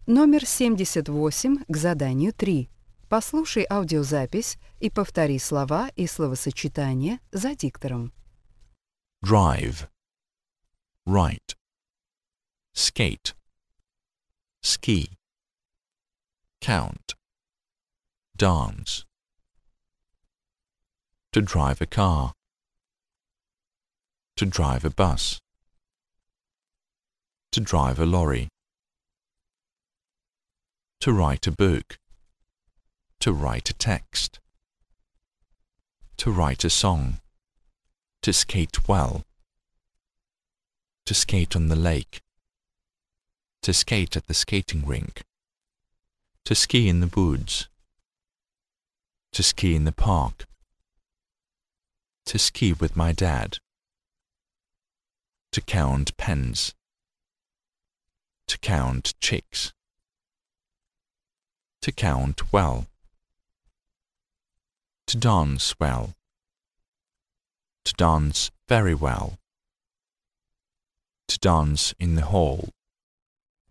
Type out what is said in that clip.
Номер 78 к заданию 3. Послушай аудиозапись и повтори слова и словосочетания за диктором. Drive, write, skate, ski, count, dance. To drive a car, to drive a bus, to drive a lorry, to write a book, to write a text, to write a song, to skate well, to skate on the lake, to skate at the skating rink, to ski in the woods, to ski in the park, to ski with my dad, to count pens, to count chicks, to count well, to dance well, to dance very well, to dance in the hall,